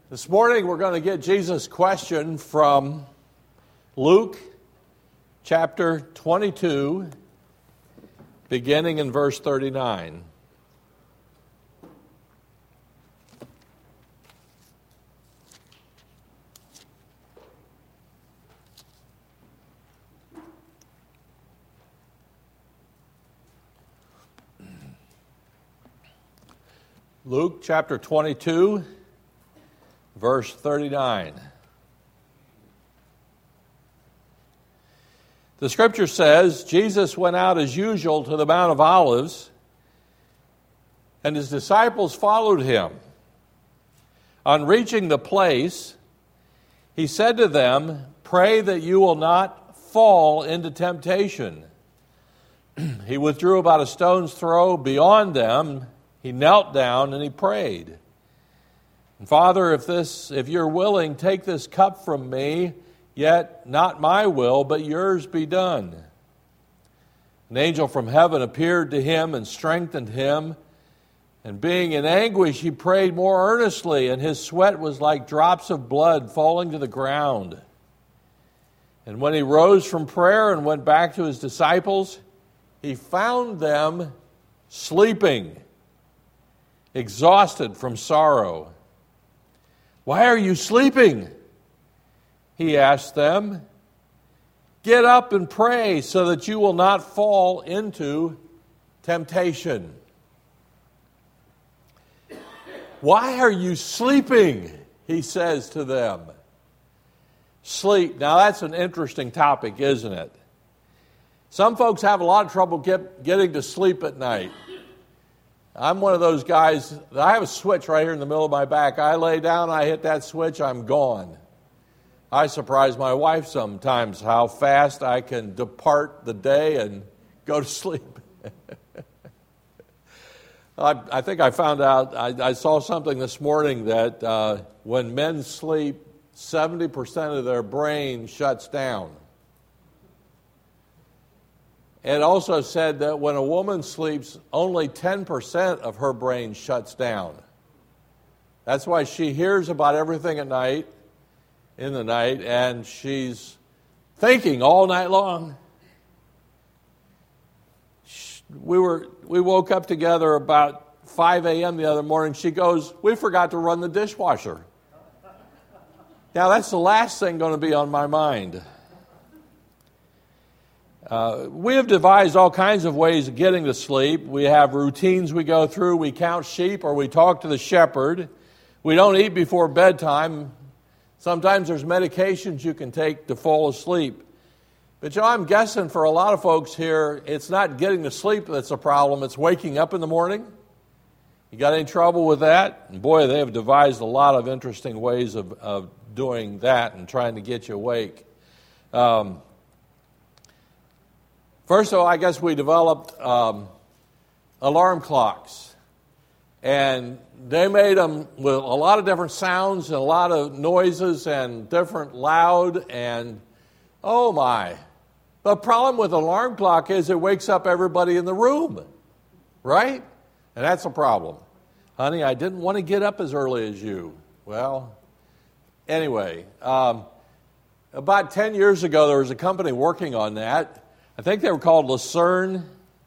This morning we're going to get Jesus' question from Luke chapter 22, beginning in verse 39. Luke chapter 22, verse 39. The scripture says, Jesus went out as usual to the Mount of Olives, and his disciples followed him. On reaching the place, he said to them, "Pray that you will not fall into temptation." He withdrew about a stone's throw beyond them. He knelt down and he prayed. "Father, if you're willing, take this cup from me, yet not my will, but yours be done." An angel from heaven appeared to him and strengthened him. And being in anguish, he prayed more earnestly, and his sweat was like drops of blood falling to the ground. And when he rose from prayer and went back to his disciples, he found them sleeping, exhausted from sorrow. "Why are you sleeping?" he asked them. "Get up and pray so that you will not fall into temptation." "Why are you sleeping?" he says to them. Sleep. Now that's an interesting topic, isn't it? Some folks have a lot of trouble getting to sleep at night. I'm one of those guys, I have a switch right here in the middle of my back. I lay down, I hit that switch, I'm gone. I surprise my wife sometimes how fast I can depart the day and go to sleep. I think I found out, I saw something this morning that when men sleep, 70% of their brain shuts down. It also said that when a woman sleeps, only 10% of her brain shuts down. That's why she hears about everything at night, in the night, and she's thinking all night long. We woke up together about 5 a.m. the other morning. She goes, "We forgot to run the dishwasher." Now, that's the last thing going to be on my mind. We have devised all kinds of ways of getting to sleep. We have routines we go through. We count sheep or we talk to the shepherd. We don't eat before bedtime. Sometimes there's medications you can take to fall asleep. But I'm guessing for a lot of folks here, it's not getting to sleep that's a problem. It's waking up in the morning. You got any trouble with that? And boy, they have devised a lot of interesting ways of doing that and trying to get you awake. First of all, I guess we developed alarm clocks, and they made them with a lot of different sounds and a lot of noises and different loud, and oh my. The problem with an alarm clock is it wakes up everybody in the room, right? And that's a problem. "Honey, I didn't want to get up as early as you." Well, anyway, about 10 years ago, there was a company working on that. I think they were called Lucerne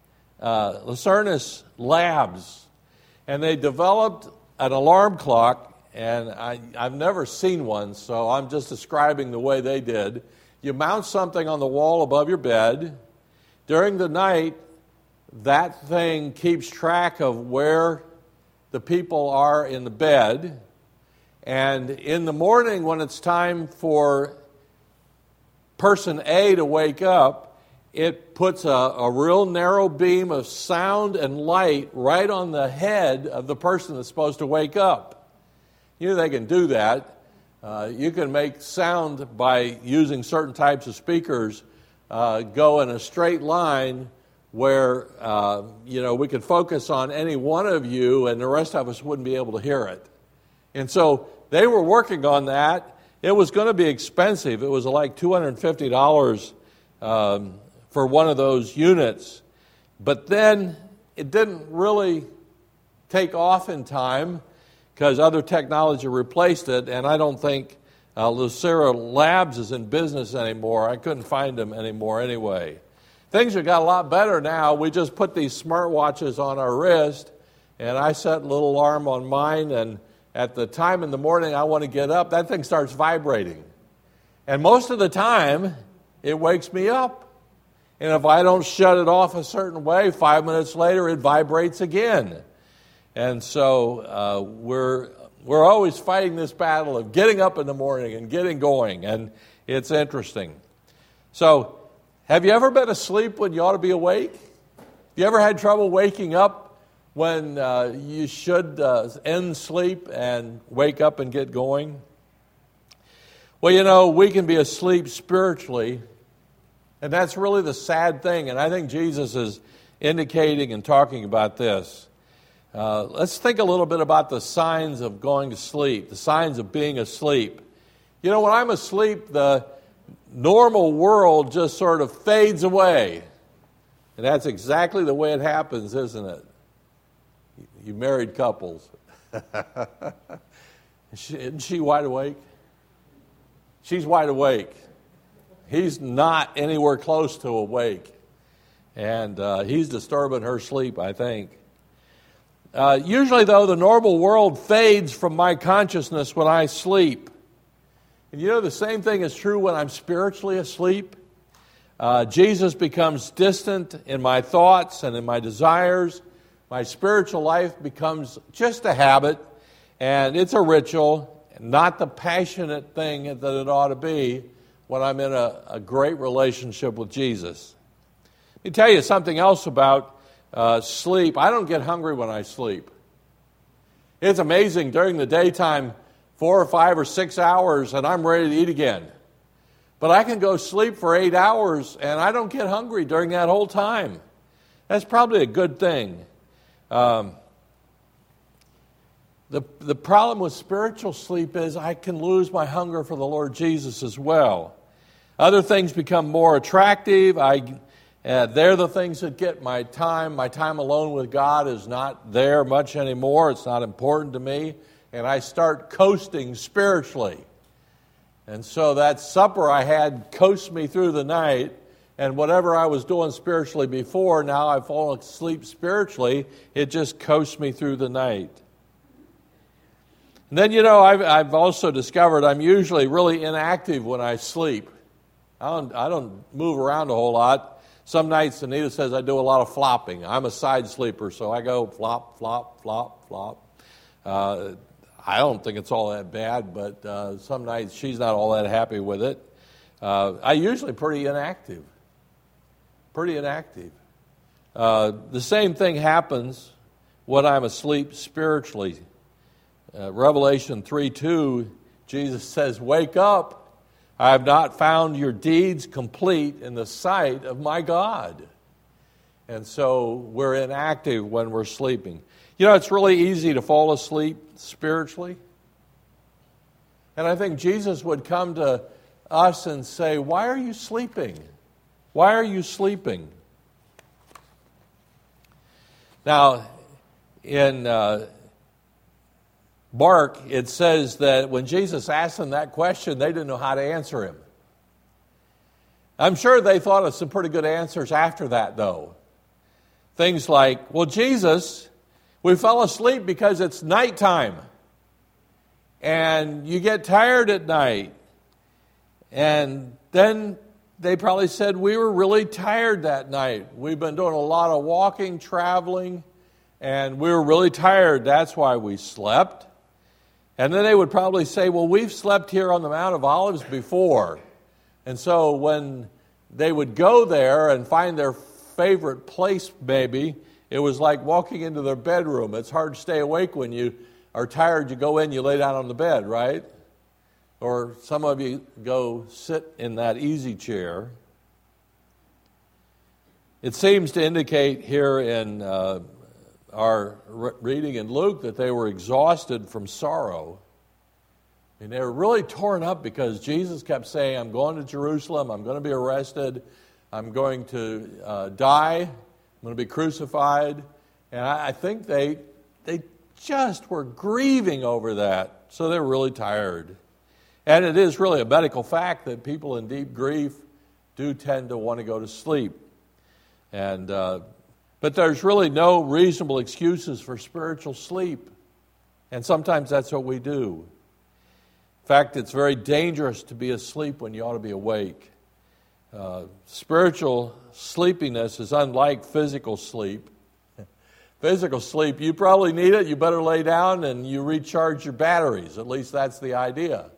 Labs. And they developed an alarm clock, and I've never seen one, so I'm just describing the way they did. You mount something on the wall above your bed. During the night, that thing keeps track of where the people are in the bed. And in the morning, when it's time for person A to wake up, it puts a real narrow beam of sound and light right on the head of the person that's supposed to wake up. You know they can do that. You can make sound by using certain types of speakers go in a straight line where we could focus on any one of you and the rest of us wouldn't be able to hear it. And so they were working on that. It was going to be expensive. It was like $250 for one of those units. But then it didn't really take off in time because other technology replaced it, and I don't think Lucira Labs is in business anymore. I couldn't find them anymore anyway. Things have got a lot better now. We just put these smartwatches on our wrist, and I set a little alarm on mine, and at the time in the morning I want to get up, that thing starts vibrating. And most of the time, it wakes me up. And if I don't shut it off a certain way, 5 minutes later, it vibrates again. And so we're always fighting this battle of getting up in the morning and getting going, and it's interesting. So, have you ever been asleep when you ought to be awake? Have you ever had trouble waking up when you should end sleep and wake up and get going? Well, we can be asleep spiritually, and that's really the sad thing, and I think Jesus is indicating and talking about this. Let's think a little bit about the signs of going to sleep, the signs of being asleep. When I'm asleep, the normal world just sort of fades away. And that's exactly the way it happens, isn't it? You married couples. Isn't she wide awake? She's wide awake. He's not anywhere close to awake. And he's disturbing her sleep, I think. Usually, though, the normal world fades from my consciousness when I sleep. And the same thing is true when I'm spiritually asleep. Jesus becomes distant in my thoughts and in my desires. My spiritual life becomes just a habit, and it's a ritual, not the passionate thing that it ought to be when I'm in a great relationship with Jesus. Let me tell you something else about sleep. I don't get hungry when I sleep. It's amazing during the daytime, 4 or 5 or 6 hours, and I'm ready to eat again. But I can go sleep for 8 hours, and I don't get hungry during that whole time. That's probably a good thing. The problem with spiritual sleep is I can lose my hunger for the Lord Jesus as well. Other things become more attractive. They're the things that get my time. My time alone with God is not there much anymore. It's not important to me. And I start coasting spiritually. And so that supper I had coasts me through the night. And whatever I was doing spiritually before, now I've fallen asleep spiritually. It just coasts me through the night. And then, I've also discovered I'm usually really inactive when I sleep. I don't move around a whole lot. Some nights, Anita says I do a lot of flopping. I'm a side sleeper, so I go flop, flop, flop, flop. I don't think it's all that bad, but some nights she's not all that happy with it. I'm usually pretty inactive. The same thing happens when I'm asleep spiritually. Revelation 3:2, Jesus says, "Wake up. I have not found your deeds complete in the sight of my God." And so we're inactive when we're sleeping. It's really easy to fall asleep spiritually. And I think Jesus would come to us and say, "Why are you sleeping? Why are you sleeping?" Now, in Mark, it says that when Jesus asked them that question, they didn't know how to answer him. I'm sure they thought of some pretty good answers after that, though. Things like, "Well, Jesus, we fell asleep because it's nighttime, and you get tired at night." And then they probably said, "We were really tired that night. We've been doing a lot of walking, traveling, and we were really tired. That's why we slept." And then they would probably say, "Well, we've slept here on the Mount of Olives before." And so when they would go there and find their favorite place, maybe, it was like walking into their bedroom. It's hard to stay awake when you are tired. You go in, you lay down on the bed, right? Or some of you go sit in that easy chair. It seems to indicate here in our reading in Luke that they were exhausted from sorrow. And they were really torn up because Jesus kept saying, "I'm going to Jerusalem, I'm going to be arrested, I'm going to die, I'm going to be crucified." And I think they just were grieving over that. So they were really tired. And it is really a medical fact that people in deep grief do tend to want to go to sleep. But there's really no reasonable excuses for spiritual sleep. And sometimes that's what we do. In fact, it's very dangerous to be asleep when you ought to be awake. Spiritual sleepiness is unlike physical sleep. Physical sleep, you probably need it. You better lay down and you recharge your batteries. At least that's the idea.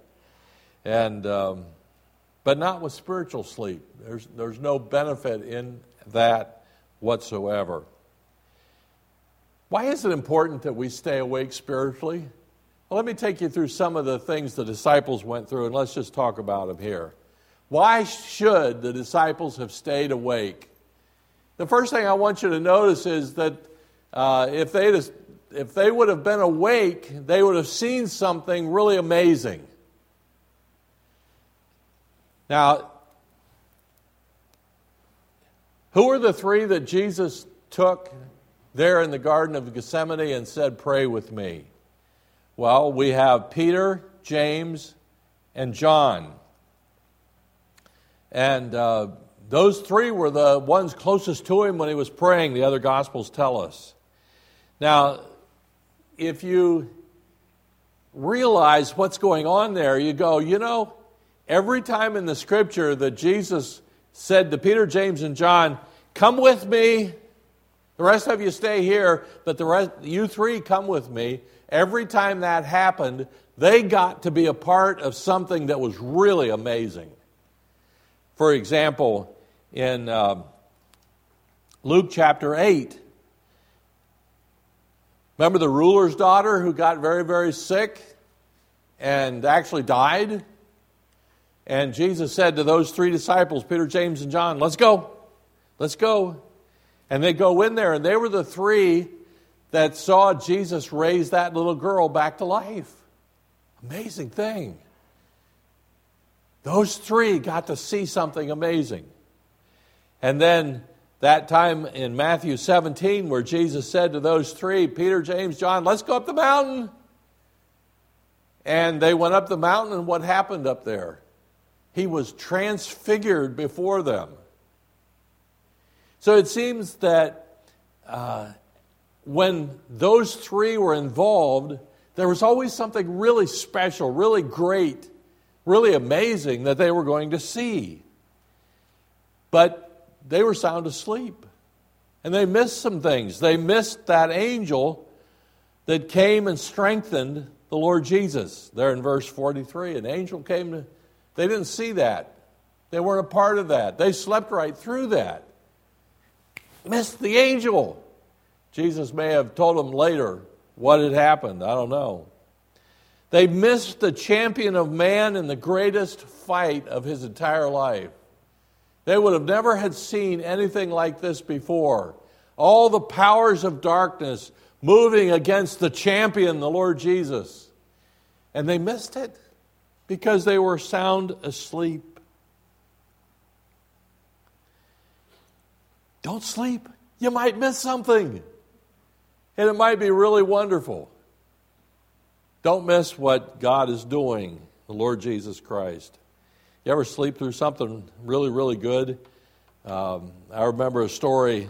But not with spiritual sleep. There's no benefit in that whatsoever. Why is it important that we stay awake spiritually? Well, let me take you through some of the things the disciples went through, and let's just talk about them here. Why should the disciples have stayed awake? The first thing I want you to notice is that if they would have been awake, they would have seen something really amazing. Now, who were the three that Jesus took there in the Garden of Gethsemane and said, "Pray with me"? Well, we have Peter, James, and John. And those three were the ones closest to him when he was praying, the other Gospels tell us. Now, if you realize what's going on there, you go, every time in the Scripture that Jesus said to Peter, James, and John, "Come with me. The rest of you stay here, but you three come with me." Every time that happened, they got to be a part of something that was really amazing. For example, in Luke chapter 8, remember the ruler's daughter who got very, very sick and actually died? And Jesus said to those three disciples, Peter, James, and John, "Let's go. Let's go." And they go in there, and they were the three that saw Jesus raise that little girl back to life. Amazing thing. Those three got to see something amazing. And then that time in Matthew 17 where Jesus said to those three, Peter, James, John, "Let's go up the mountain." And they went up the mountain, and what happened up there? He was transfigured before them. So it seems that when those three were involved, there was always something really special, really great, really amazing that they were going to see. But they were sound asleep. And they missed some things. They missed that angel that came and strengthened the Lord Jesus. There in verse 43, an angel came. They didn't see that. They weren't a part of that. They slept right through that. Missed the angel. Jesus may have told them later what had happened. I don't know. They missed the champion of man in the greatest fight of his entire life. They would have never had seen anything like this before. All the powers of darkness moving against the champion, the Lord Jesus. And they missed it because they were sound asleep. Don't sleep. You might miss something. And it might be really wonderful. Don't miss what God is doing, the Lord Jesus Christ. You ever sleep through something really, really good? I remember a story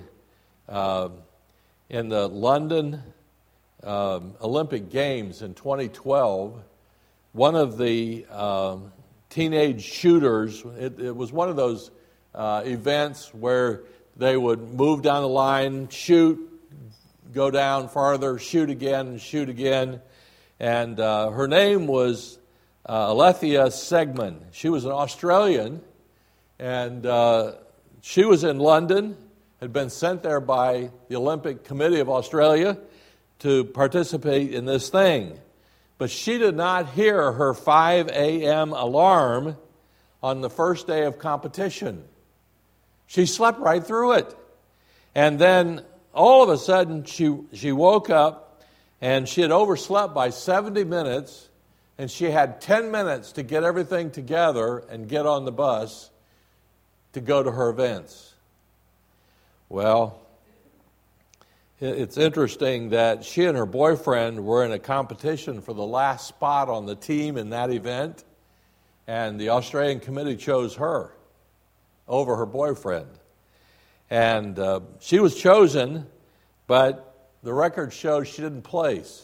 in the London Olympic Games in 2012. One of the teenage shooters, it was one of those events where they would move down the line, shoot, go down farther, shoot again, and her name was Alethea Segman. She was an Australian, and she was in London, had been sent there by the Olympic Committee of Australia to participate in this thing. But she did not hear her 5 a.m. alarm on the first day of competition. She slept right through it. And then all of a sudden she woke up, and she had overslept by 70 minutes, and she had 10 minutes to get everything together and get on the bus to go to her events. Well, It's interesting that she and her boyfriend were in a competition for the last spot on the team in that event, and the Australian committee chose her over her boyfriend. And she was chosen, but the record shows she didn't place.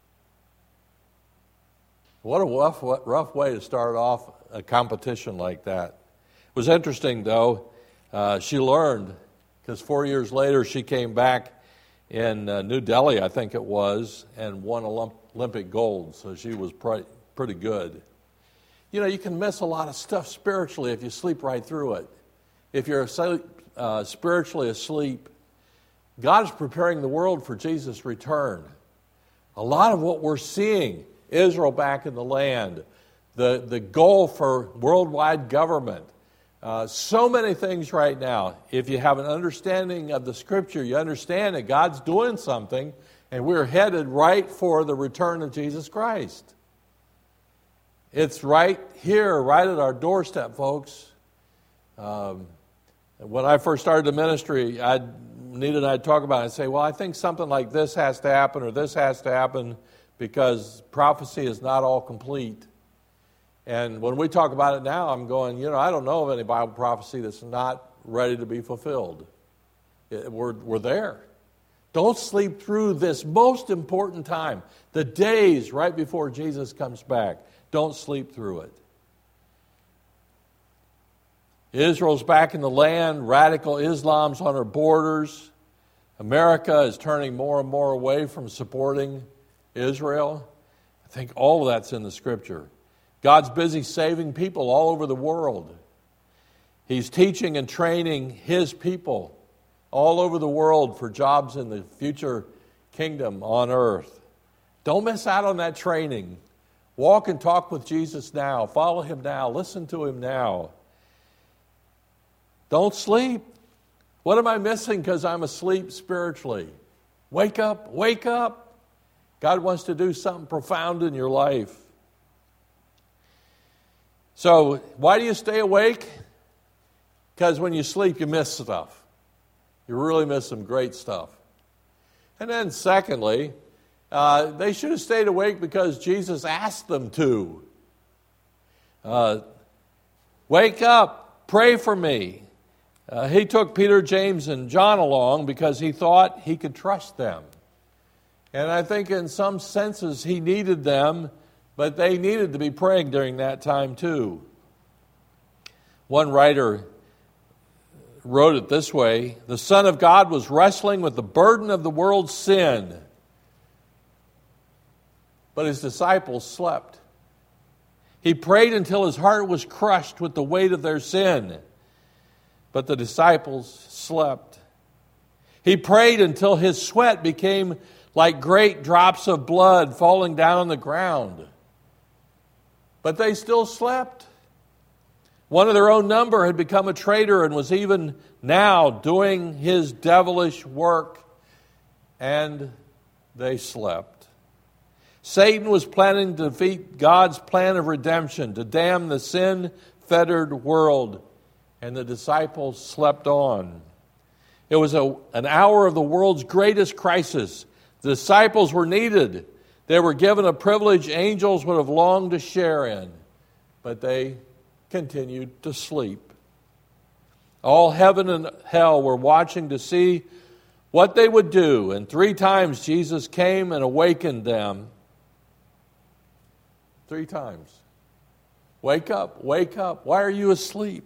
What a rough way to start off a competition like that. It was interesting, though. She learned, because 4 years later she came back in New Delhi, I think it was, and won Olympic gold. So she was pretty good. You know, you can miss a lot of stuff spiritually if you sleep right through it. If you're spiritually asleep, God is preparing the world for Jesus' return. A lot of what we're seeing, Israel back in the land, the goal for worldwide government, so many things right now. If you have an understanding of the Scripture, you understand that God's doing something, and we're headed right for the return of Jesus Christ. It's right here, right at our doorstep, folks. When I first started the ministry, Nita and I'd talk about it and say, well, I think something like this has to happen or this has to happen because prophecy is not all complete. And when we talk about it now, I'm going, I don't know of any Bible prophecy that's not ready to be fulfilled. We're there. Don't sleep through this most important time, the days right before Jesus comes back. Don't sleep through it. Israel's back in the land. Radical Islam's on our borders. America is turning more and more away from supporting Israel. I think all of that's in the Scripture. God's busy saving people all over the world. He's teaching and training His people all over the world for jobs in the future kingdom on earth. Don't miss out on that training. Walk and talk with Jesus now. Follow Him now. Listen to Him now. Don't sleep. What am I missing because I'm asleep spiritually? Wake up, wake up. God wants to do something profound in your life. So, why do you stay awake? Because when you sleep, you miss stuff. You really miss some great stuff. And then secondly, they should have stayed awake because Jesus asked them to. Wake up, pray for me. He took Peter, James, and John along because he thought he could trust them. And I think in some senses he needed them, but they needed to be praying during that time too. One writer wrote it this way: the Son of God was wrestling with the burden of the world's sin, but His disciples slept. He prayed until His heart was crushed with the weight of their sin, but the disciples slept. He prayed until His sweat became like great drops of blood falling down on the ground, but they still slept. One of their own number had become a traitor and was even now doing his devilish work, and they slept. Satan was planning to defeat God's plan of redemption, to damn the sin-fettered world, and the disciples slept on. It was an hour of the world's greatest crisis. The disciples were needed. They were given a privilege angels would have longed to share in, but they continued to sleep. All heaven and hell were watching to see what they would do, and 3 times Jesus came and awakened them. 3 times. Wake up, wake up. Why are you asleep?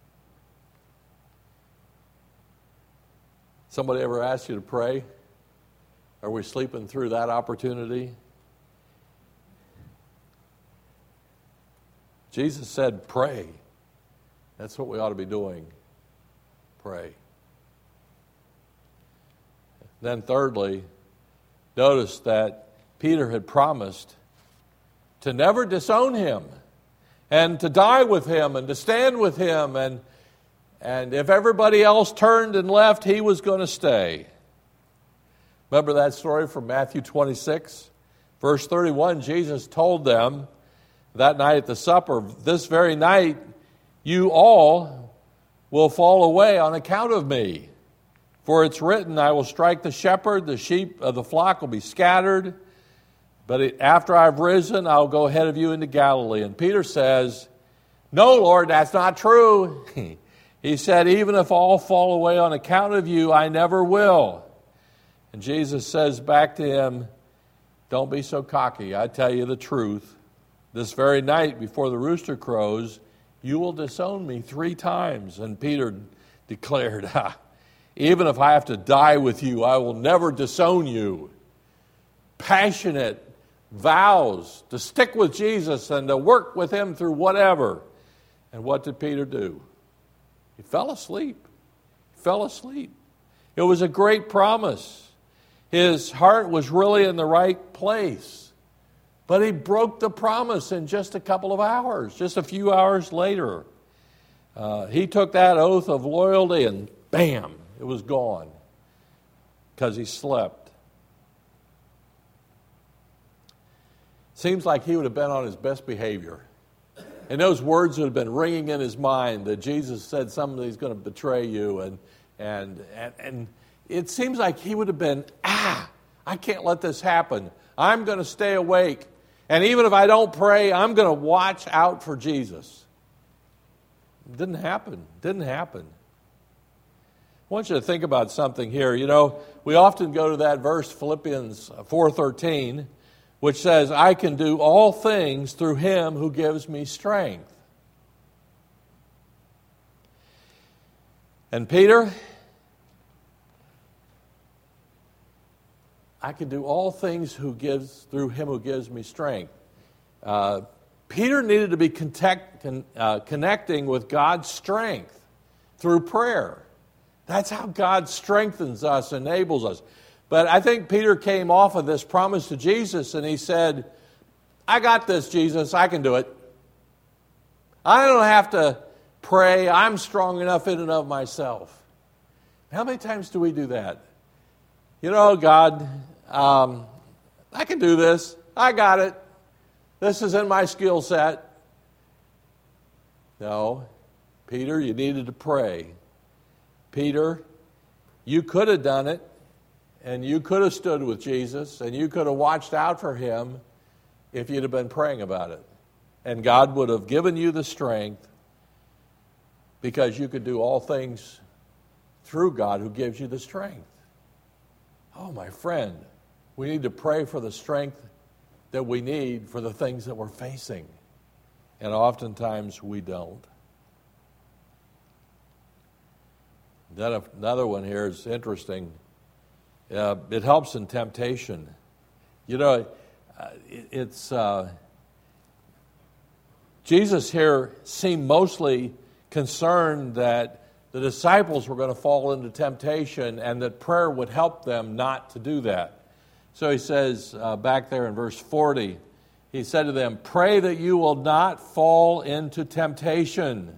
Somebody ever asked you to pray? Are we sleeping through that opportunity? Jesus said, pray. That's what we ought to be doing. Pray. Then thirdly, notice that Peter had promised to never disown Him and to die with Him and to stand with Him. And if everybody else turned and left, he was going to stay. Remember that story from Matthew 26? Verse 31, Jesus told them that night at the supper, this very night you all will fall away on account of me. For it's written, I will strike the shepherd, the sheep of the flock will be scattered. But after I've risen, I'll go ahead of you into Galilee. And Peter says, no, Lord, that's not true. He said, even if all fall away on account of you, I never will. And Jesus says back to him, don't be so cocky. I tell you the truth. This very night before the rooster crows, you will disown me 3 times. And Peter declared, even if I have to die with you, I will never disown you. Passionate vows to stick with Jesus and to work with him through whatever. And what did Peter do? He fell asleep. He fell asleep. It was a great promise. His heart was really in the right place. But he broke the promise in just a couple of hours, just a few hours later. He took that oath of loyalty and bam, it was gone because he slept. Seems like he would have been on his best behavior. And those words would have been ringing in his mind that Jesus said somebody's going to betray you. And it seems like he would have been, I can't let this happen. I'm going to stay awake. And even if I don't pray, I'm going to watch out for Jesus. It didn't happen. I want you to think about something here. You know, we often go to that verse, Philippians 4:13, which says, I can do all things through him who gives me strength. And Peter, I can do all things through him who gives me strength. Peter needed to be connecting with God's strength through prayer. That's how God strengthens us, enables us. But I think Peter came off of this promise to Jesus and he said, I got this, Jesus. I can do it. I don't have to pray. I'm strong enough in and of myself. How many times do we do that? You know, God, I can do this. I got it. This is in my skill set. No, Peter, you needed to pray. Peter, you could have done it, and you could have stood with Jesus, and you could have watched out for him if you'd have been praying about it. And God would have given you the strength because you could do all things through God who gives you the strength. Oh, my friend, we need to pray for the strength that we need for the things that we're facing. And oftentimes we don't. Then another one here is interesting. It helps in temptation. You know, Jesus here seemed mostly concerned that the disciples were going to fall into temptation and that prayer would help them not to do that. So he says back there in verse 40, he said to them, pray that you will not fall into temptation.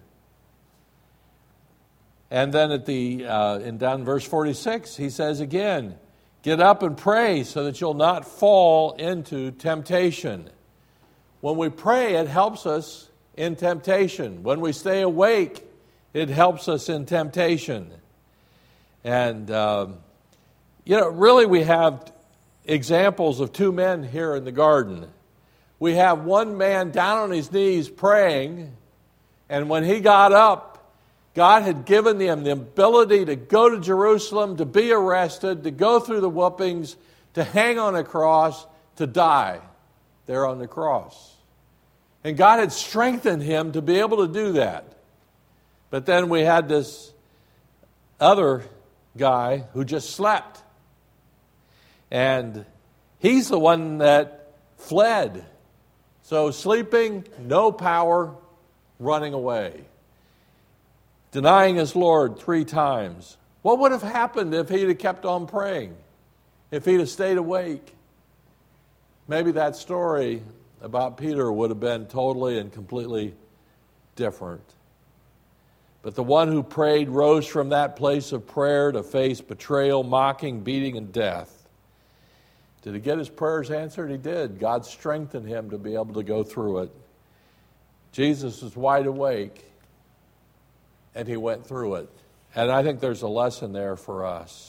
And then down in verse 46, he says again, get up and pray so that you'll not fall into temptation. When we pray, it helps us in temptation. When we stay awake, it helps us in temptation. And, really we have examples of 2 men here in the garden. We have one man down on his knees praying, and when he got up, God had given him the ability to go to Jerusalem, to be arrested, to go through the whoopings, to hang on a cross, to die there on the cross. And God had strengthened him to be able to do that. But then we had this other guy who just slept. And he's the one that fled. So sleeping, no power, running away. Denying his Lord 3 times. What would have happened if he'd have kept on praying? If he'd have stayed awake? Maybe that story about Peter would have been totally and completely different. But the one who prayed rose from that place of prayer to face betrayal, mocking, beating, and death. Did he get his prayers answered? He did. God strengthened him to be able to go through it. Jesus was wide awake, and he went through it. And I think there's a lesson there for us.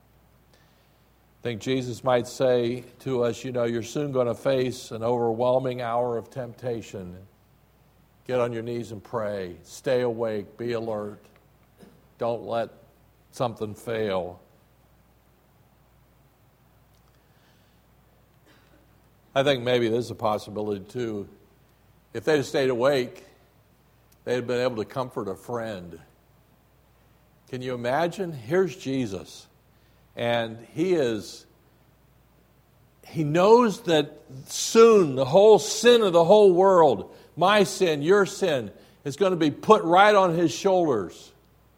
I think Jesus might say to us, you're soon going to face an overwhelming hour of temptation. Get on your knees and pray. Stay awake. Be alert. Don't let something fail. I think maybe there's a possibility, too. If they'd stayed awake, they'd have been able to comfort a friend. Can you imagine? Here's Jesus. And he knows that soon the whole sin of the whole world, my sin, your sin, is going to be put right on his shoulders.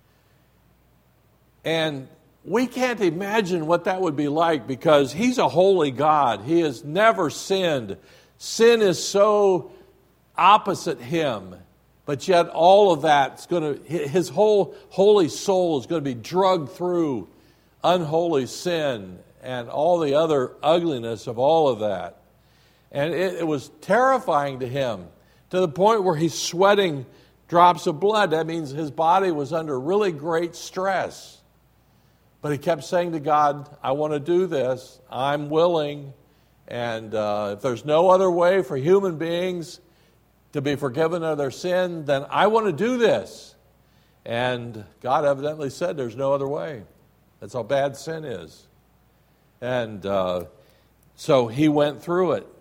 And we can't imagine what that would be like because he's a holy God. He has never sinned. Sin is so opposite him. But yet all of that's his whole holy soul is going to be drugged through unholy sin and all the other ugliness of all of that. And it was terrifying to him to the point where he's sweating drops of blood. That means his body was under really great stress. But he kept saying to God, I want to do this. I'm willing. And if there's no other way for human beings to be forgiven of their sin, then I want to do this. And God evidently said there's no other way. That's how bad sin is. And so he went through it.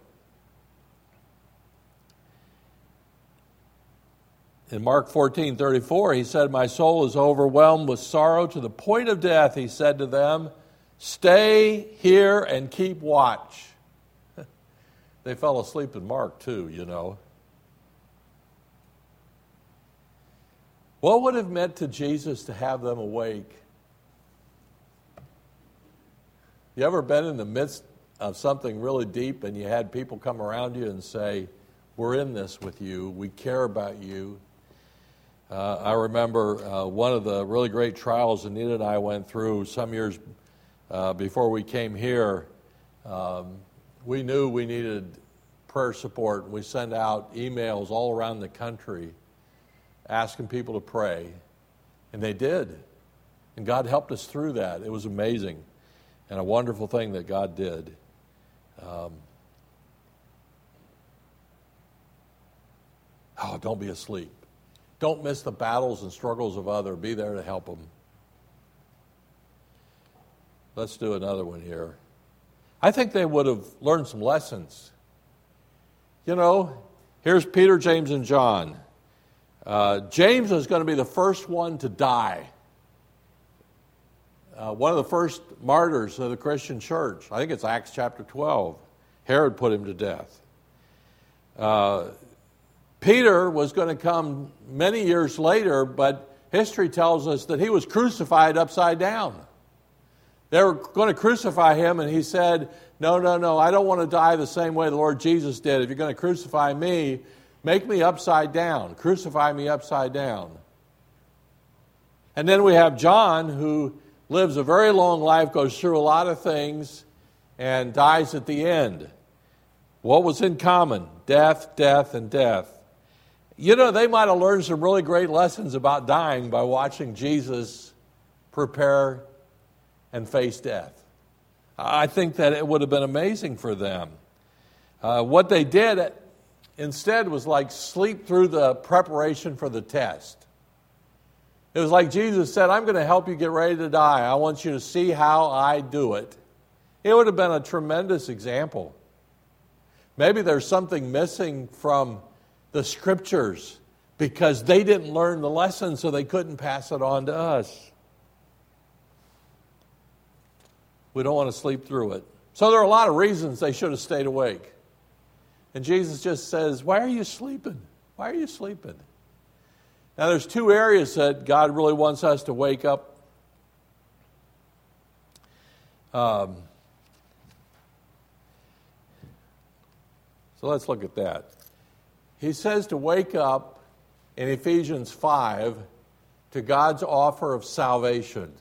In Mark 14:34, he said, my soul is overwhelmed with sorrow to the point of death. He said to them, stay here and keep watch. They fell asleep in Mark too, What would it have meant to Jesus to have them awake? You ever been in the midst of something really deep and you had people come around you and say, we're in this with you, we care about you? I remember one of the really great trials Anita and I went through some years before we came here. We knew we needed prayer support. We sent out emails all around the country asking people to pray. And they did. And God helped us through that. It was amazing and a wonderful thing that God did. Don't be asleep. Don't miss the battles and struggles of others. Be there to help them. Let's do another one here. I think they would have learned some lessons. Here's Peter, James, and John. James is going to be the first one to die. One of the first martyrs of the Christian church. I think it's Acts chapter 12. Herod put him to death. Peter was going to come many years later, but history tells us that he was crucified upside down. They were going to crucify him, and he said, no, I don't want to die the same way the Lord Jesus did. If you're going to crucify me, make me upside down. Crucify me upside down. And then we have John, who lives a very long life, goes through a lot of things, and dies at the end. What was in common? Death, death, and death. They might have learned some really great lessons about dying by watching Jesus prepare and face death. I think that it would have been amazing for them. What they did instead was like sleep through the preparation for the test. It was like Jesus said, I'm going to help you get ready to die. I want you to see how I do it. It would have been a tremendous example. Maybe there's something missing from the Scriptures because they didn't learn the lesson, so they couldn't pass it on to us. We don't want to sleep through it. So there are a lot of reasons they should have stayed awake. And Jesus just says, why are you sleeping? Why are you sleeping? Now there's two areas that God really wants us to wake up. So let's look at that. He says to wake up in Ephesians 5 to God's offer of salvation.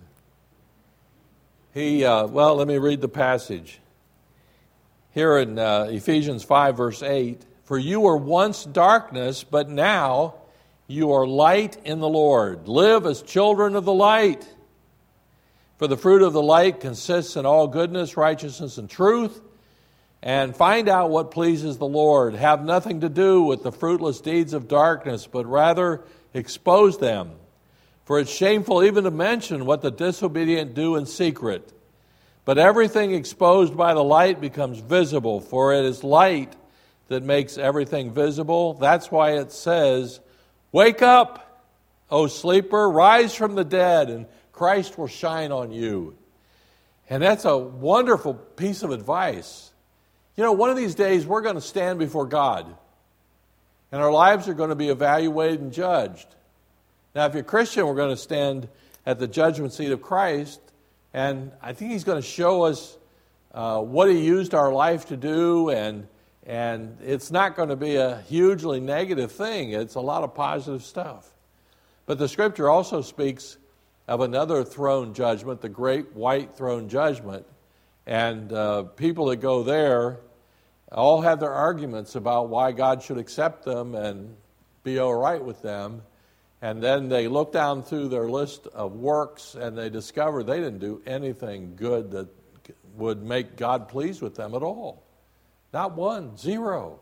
Let me read the passage. Here in Ephesians 5, verse 8, for you were once darkness, but now you are light in the Lord. Live as children of the light. For the fruit of the light consists in all goodness, righteousness, and truth. And find out what pleases the Lord. Have nothing to do with the fruitless deeds of darkness, but rather expose them. For it's shameful even to mention what the disobedient do in secret. But everything exposed by the light becomes visible, for it is light that makes everything visible. That's why it says, wake up, O sleeper, rise from the dead, and Christ will shine on you. And that's a wonderful piece of advice. You know, one of these days we're going to stand before God, and our lives are going to be evaluated and judged. Now, if you're a Christian, we're going to stand at the judgment seat of Christ, and I think He's going to show us what He used our life to do, and it's not going to be a hugely negative thing. It's a lot of positive stuff. But the Scripture also speaks of another throne judgment, the great white throne judgment, and people that go there all have their arguments about why God should accept them and be all right with them. And then they look down through their list of works and they discover they didn't do anything good that would make God pleased with them at all. Not one, zero.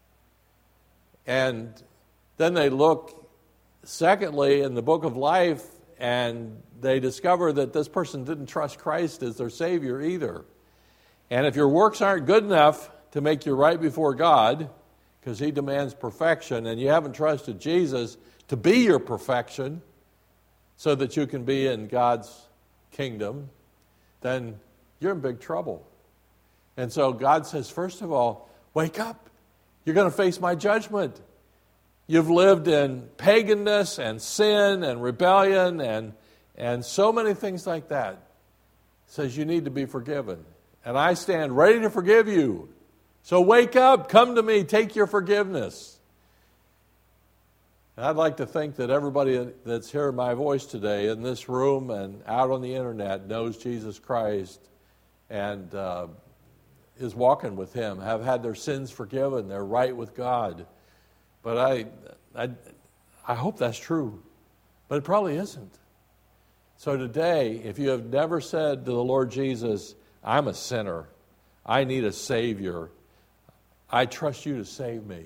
And then they look, secondly, in the book of life, and they discover that this person didn't trust Christ as their Savior either. And if your works aren't good enough to make you right before God, because He demands perfection, and you haven't trusted Jesus to be your perfection so that you can be in God's kingdom, then you're in big trouble. And so God says, first of all, wake up. You're going to face my judgment. You've lived in paganness and sin and rebellion and so many things like that. He says you need to be forgiven. And I stand ready to forgive you. So wake up, come to me, take your forgiveness. And I'd like to think that everybody that's hearing my voice today in this room and out on the internet knows Jesus Christ and is walking with Him, have had their sins forgiven, they're right with God. But I hope that's true. But it probably isn't. So today, if you have never said to the Lord Jesus, I'm a sinner, I need a Savior, I trust you to save me.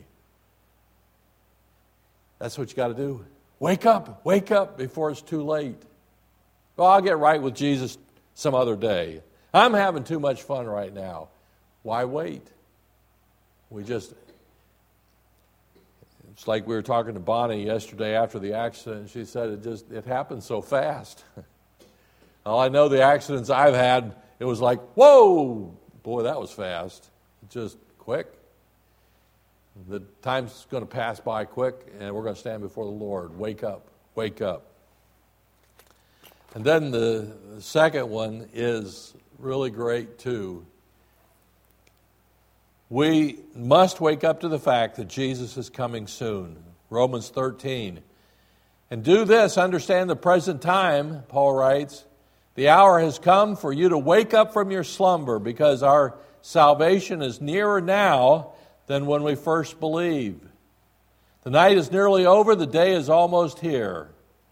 That's what you got to do. Wake up before it's too late. Well, I'll get right with Jesus some other day. I'm having too much fun right now. Why wait? It's like we were talking to Bonnie yesterday after the accident. She said it happened so fast. Well, I know the accidents I've had, it was like, whoa, boy, that was fast. Just quick. The time's going to pass by quick, and we're going to stand before the Lord. Wake up, wake up. And then the second one is really great too. We must wake up to the fact that Jesus is coming soon. Romans 13. And do this, understand the present time, Paul writes, the hour has come for you to wake up from your slumber, because our salvation is nearer now than when we first believed. The night is nearly over, the day is almost here.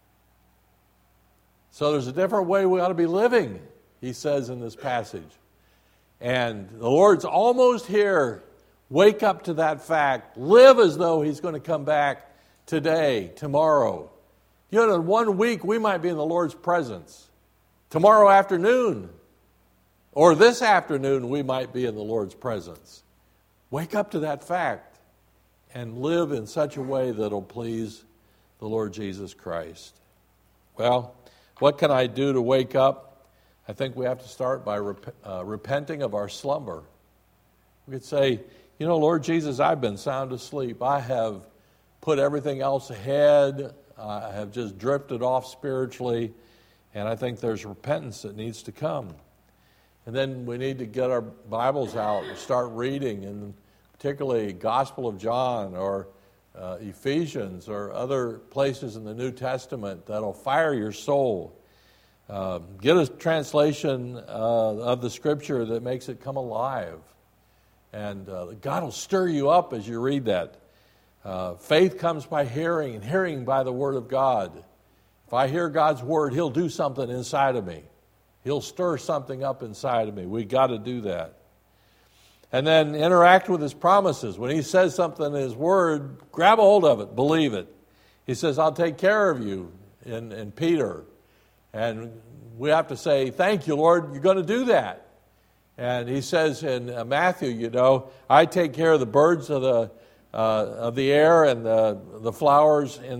So there's a different way we ought to be living, he says in this passage. And the Lord's almost here. Wake up to that fact. Live as though He's going to come back today, tomorrow. You know, in 1 week we might be in the Lord's presence. Tomorrow afternoon, or this afternoon, we might be in the Lord's presence. Wake up to that fact and live in such a way that will please the Lord Jesus Christ. Well, what can I do to wake up? I think we have to start by repenting of our slumber. We could say, you know, Lord Jesus, I've been sound asleep. I have put everything else ahead. I have just drifted off spiritually. And I think there's repentance that needs to come. And then we need to get our Bibles out and start reading, and particularly Gospel of John or Ephesians or other places in the New Testament that'll fire your soul. Get a translation of the Scripture that makes it come alive. And God will stir you up as you read that. Faith comes by hearing, and hearing by the Word of God. If I hear God's Word, He'll do something inside of me. He'll stir something up inside of me. We've got to do that. And then interact with His promises. When He says something in His Word, grab a hold of it, believe it. He says, I'll take care of you in Peter. And we have to say, thank you, Lord, you're going to do that. And He says in Matthew, I take care of the birds of the air and the flowers and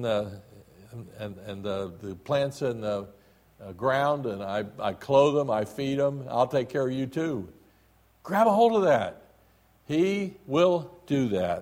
the plants in the ground, and I clothe them, I feed them. I'll take care of you too. Grab a hold of that. He will do that.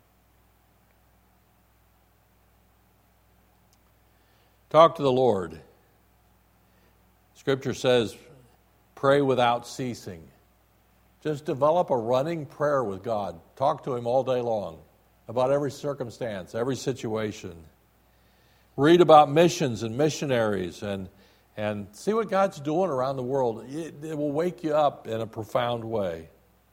Talk to the Lord. Scripture says, pray without ceasing. Just develop a running prayer with God. Talk to Him all day long about every circumstance, every situation. Read about missions and missionaries and see what God's doing around the world. It will wake you up in a profound way.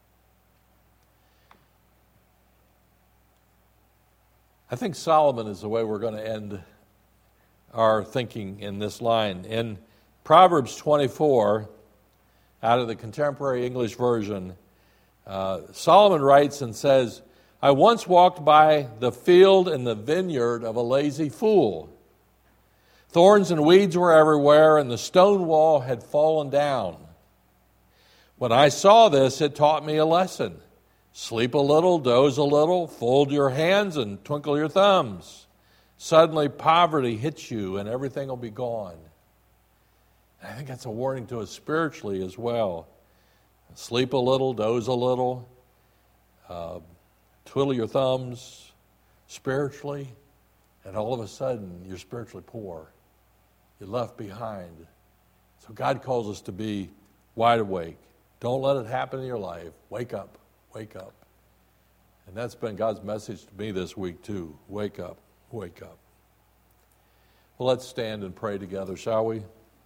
I think Solomon is the way we're going to end our thinking in this line. In Proverbs 24, out of the Contemporary English Version, Solomon writes and says, I once walked by the field and the vineyard of a lazy fool. Thorns and weeds were everywhere, and the stone wall had fallen down. When I saw this, it taught me a lesson. Sleep a little, doze a little, fold your hands and twinkle your thumbs. Suddenly poverty hits you and everything will be gone. And I think that's a warning to us spiritually as well. Sleep a little, doze a little, twiddle your thumbs spiritually, and all of a sudden you're spiritually poor. You're left behind. So God calls us to be wide awake. Don't let it happen in your life. Wake up. Wake up. And that's been God's message to me this week too. Wake up. Wake up. Well, let's stand and pray together, shall we?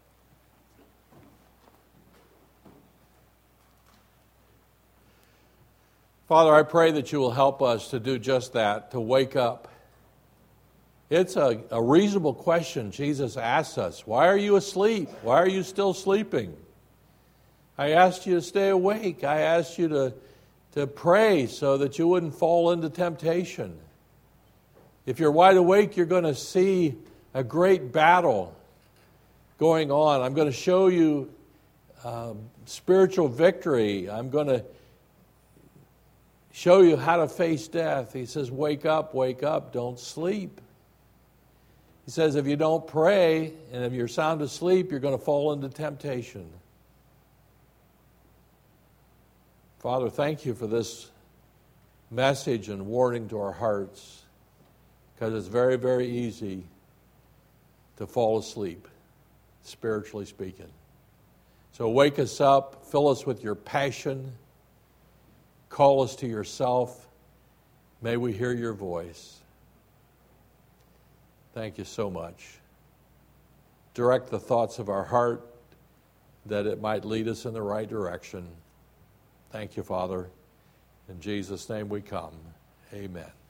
Father, I pray that you will help us to do just that, to wake up. It's a reasonable question Jesus asks us. Why are you asleep? Why are you still sleeping? I asked you to stay awake. I asked you to pray so that you wouldn't fall into temptation. If you're wide awake, you're going to see a great battle going on. I'm going to show you spiritual victory. I'm going to show you how to face death. He says, wake up, don't sleep. He says, if you don't pray and if you're sound asleep, you're going to fall into temptation. Father, thank you for this message and warning to our hearts, because it's very, very easy to fall asleep, spiritually speaking. So wake us up, fill us with your passion, call us to yourself. May we hear your voice. Thank you so much. Direct the thoughts of our heart that it might lead us in the right direction. Thank you, Father. In Jesus' name we come. Amen.